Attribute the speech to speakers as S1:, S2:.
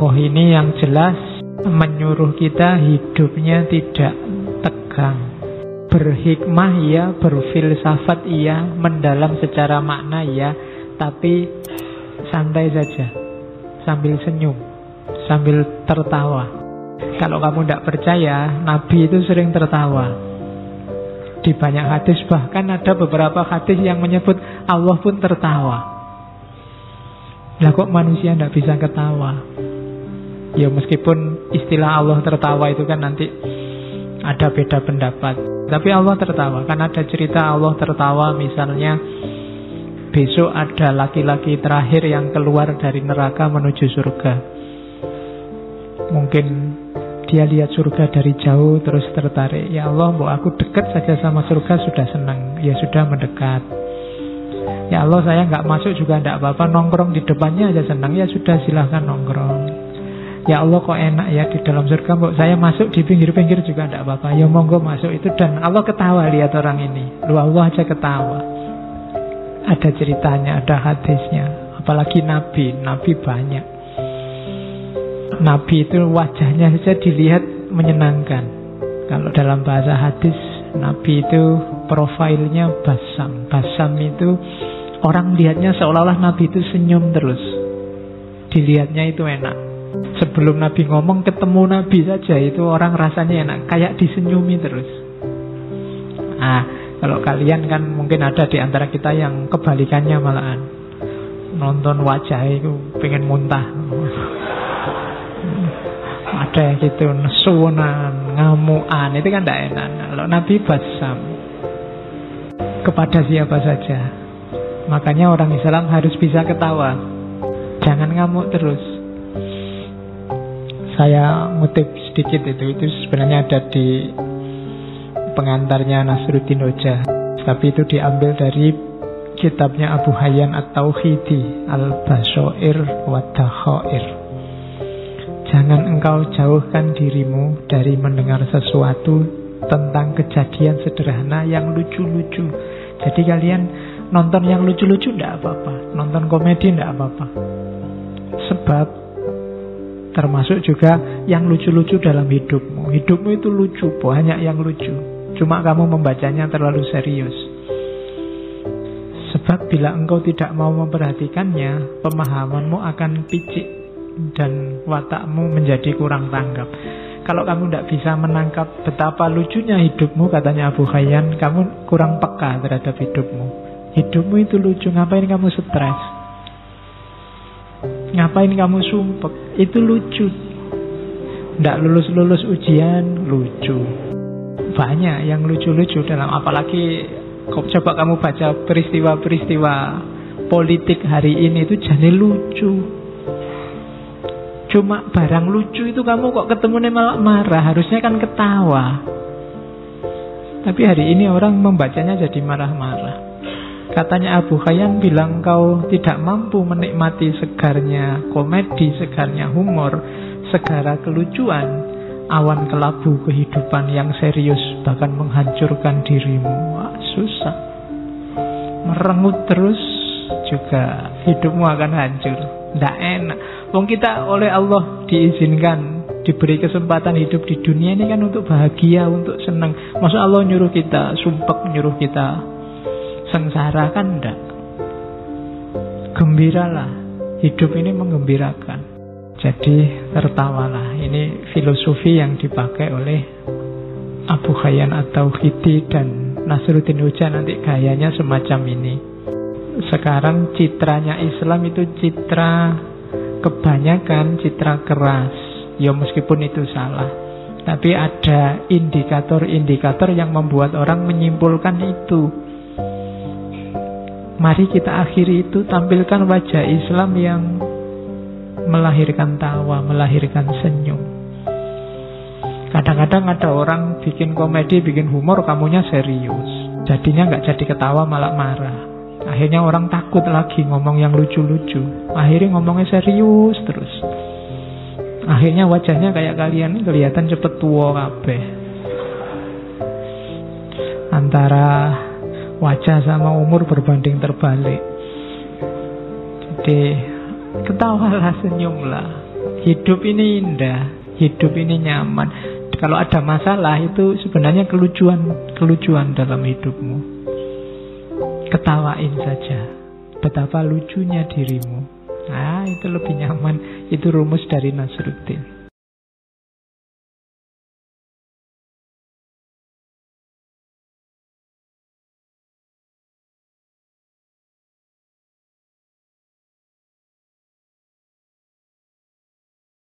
S1: tokoh ini yang jelas menyuruh kita hidupnya tidak tegang. Berhikmah ya, berfilsafat iya, mendalam secara makna ya, tapi santai saja, sambil senyum, sambil tertawa. Kalau kamu tidak percaya, Nabi itu sering tertawa. Di banyak hadis, bahkan ada beberapa hadis yang menyebut Allah pun tertawa. Lah kok manusia tidak bisa ketawa? Ya meskipun istilah Allah tertawa itu kan nanti ada beda pendapat, tapi Allah tertawa. Kan ada cerita Allah tertawa, misalnya besok ada laki-laki terakhir yang keluar dari neraka menuju surga. Mungkin dia lihat surga dari jauh terus tertarik. Ya Allah, mau aku dekat saja sama surga sudah senang. Ya sudah mendekat. Ya Allah, saya nggak masuk juga tidak apa-apa, nongkrong di depannya aja senang. Ya sudah, silahkan nongkrong. Ya Allah, kok enak ya di dalam surga, mbok saya masuk di pinggir-pinggir juga tidak apa-apa. Ya monggo masuk itu. Dan Allah ketawa lihat orang ini. Lu Allah aja ketawa. Ada ceritanya, ada hadisnya. Apalagi Nabi banyak. Nabi itu wajahnya saja dilihat menyenangkan. Kalau dalam bahasa hadis, Nabi itu profilnya basam. Basam itu orang lihatnya seolah-olah Nabi itu senyum terus. Dilihatnya itu enak. Sebelum Nabi ngomong, ketemu Nabi saja itu orang rasanya enak, kayak disenyumi terus. Kalau kalian kan mungkin ada di antara kita yang kebalikannya malahan. Nonton wajah itu pengen muntah. Ada yang gitu, nesunan, ngamuan, itu kan tidak enak. Kalau Nabi basam kepada siapa saja. Makanya orang Islam harus bisa ketawa, jangan ngamuk terus. Saya ngutip sedikit itu sebenarnya ada di pengantarnya Nasruddin Hoja, tapi itu diambil dari kitabnya Abu Hayyan At-Tauhidi, Al-Bashair wa Dakhair. Jangan engkau jauhkan dirimu dari mendengar sesuatu tentang kejadian sederhana yang lucu-lucu. Jadi kalian nonton yang lucu-lucu tidak apa-apa, nonton komedi tidak apa-apa. Sebab termasuk juga yang lucu-lucu dalam hidupmu. Hidupmu itu lucu, banyak yang lucu. Cuma kamu membacanya terlalu serius. Sebab bila engkau tidak mau memperhatikannya, pemahamanmu akan picik dan watakmu menjadi kurang tanggap. Kalau kamu tidak bisa menangkap betapa lucunya hidupmu, katanya Abu Hayyan, kamu kurang peka terhadap hidupmu. Hidupmu itu lucu, ngapain kamu stres? Ngapain kamu sumpek? Itu lucu. Tidak lulus-lulus ujian, lucu. Banyak yang lucu-lucu dalam, apalagi coba kamu baca peristiwa-peristiwa politik hari ini itu jadi lucu. Cuma barang lucu itu kamu kok ketemunya malah marah. Harusnya kan ketawa. Tapi hari ini orang membacanya jadi marah-marah. Katanya Abu Hayyan bilang, kau tidak mampu menikmati segarnya komedi, segarnya humor, segara kelucuan, awan kelabu kehidupan yang serius bahkan menghancurkan dirimu. Wah, susah. Merengut terus juga hidupmu akan hancur. Tidak enak. Wong kita oleh Allah diizinkan, diberi kesempatan hidup di dunia ini kan untuk bahagia, untuk senang. Masa Allah nyuruh kita sumpek, nyuruh kita sengsara? Kan enggak. Gembiralah, hidup ini menggembirakan. Jadi tertawalah. Ini filosofi yang dipakai oleh Abu Hayyan At-Tauhidi dan Nasruddin Hoja. Nanti gayanya semacam ini. Sekarang citranya Islam itu citra kebanyakan citra keras. Ya meskipun itu salah, tapi ada indikator-indikator yang membuat orang menyimpulkan itu. Mari kita akhiri itu, tampilkan wajah Islam yang melahirkan tawa, melahirkan senyum. Kadang-kadang ada orang bikin komedi, bikin humor, kamunya serius. Jadinya nggak jadi ketawa, malah marah. Akhirnya orang takut lagi ngomong yang lucu-lucu. Akhirnya ngomongnya serius terus. Akhirnya wajahnya kayak kalian kelihatan cepet tua kabeh. Antara wajah sama umur berbanding terbalik. Jadi ketawalah, senyumlah. Hidup ini indah, hidup ini nyaman. Kalau ada masalah itu sebenarnya kelucuan dalam hidupmu. Ketawain saja betapa lucunya dirimu. Itu lebih nyaman. Itu rumus dari Nasruddin.